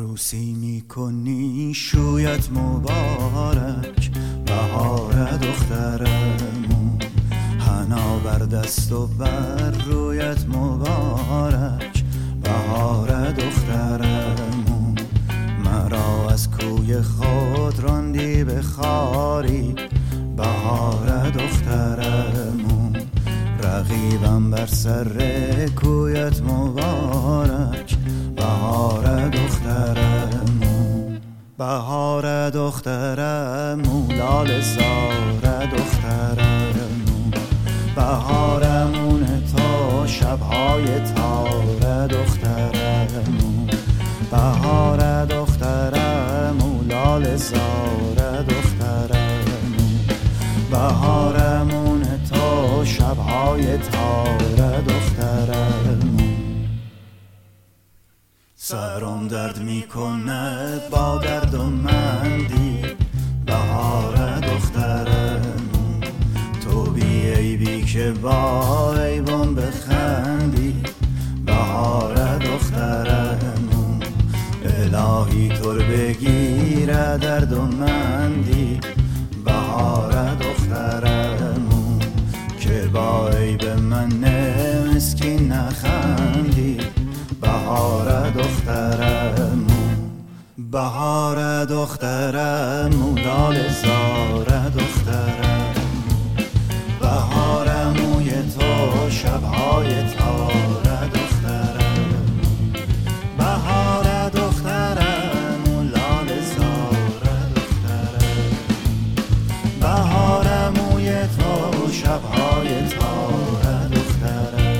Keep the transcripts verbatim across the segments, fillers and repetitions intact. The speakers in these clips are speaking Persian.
عروسی میکنی شویت مبارک، بهار دخترمون، حنا بر دست و بر رویت مبارک، بهار دخترمون. مرا از کوی خود راندی به خاری، بهار دخترمون. رقیبم بر سر کویت مبارک، بهار دخترمون. بهار دخترمون، لاله زار دخترمون. بهارمون تا شبهای تار دخترمون. بهار دخترمون، لاله زار دخترمون. بهارمون تا شبهای تار دخترمون. سرم درد میکنه با درد و مندی، بهار دخترمون. تو بی عیبی که با عیبم بخندی، بهار دخترمون. الهی تو رو بگیره درد و مندی، بهار دخترمون. که با عیب من مسکین نخندی، بهار دخترمون. بهار دخترمون، لاله زار دخترمون. بهارموی تو شبهای تار دخترمون. بهار دخترمون، لاله زار دخترمون. بهارموی تو شبهای تار دخترمون.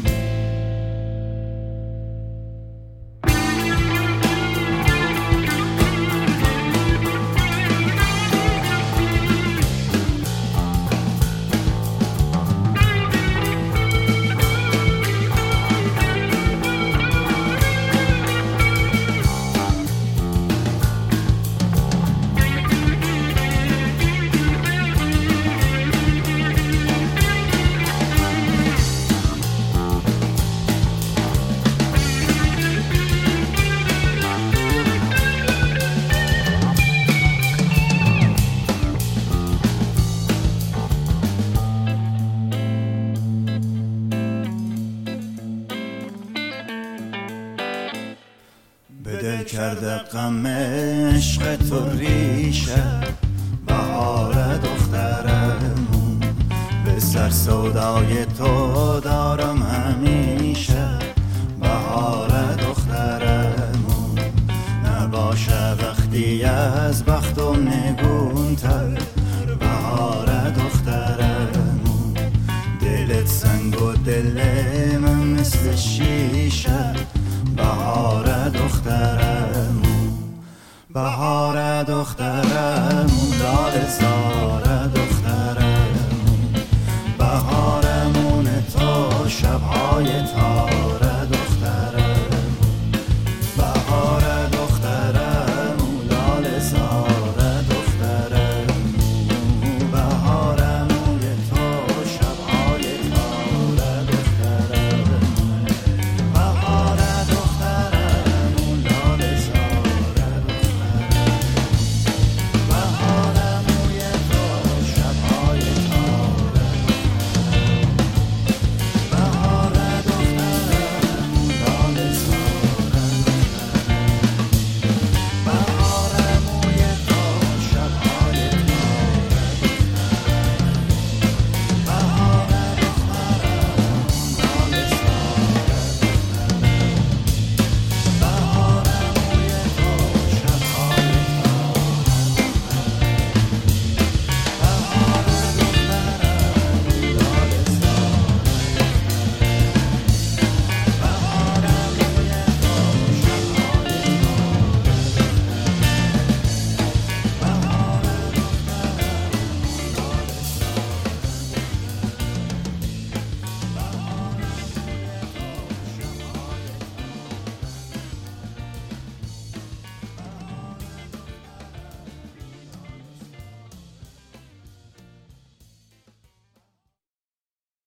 به دل کرده غم عشق تو ریشه، بهار دخترمون. به سر سودای تو دارم همیشه، بهار دخترمون. نباشه وقتی از بختم نگونتر، بهار دخترمون. دلت سنگ و دل من مثل شیشه، بهار دخترمون. بهار دخترمون.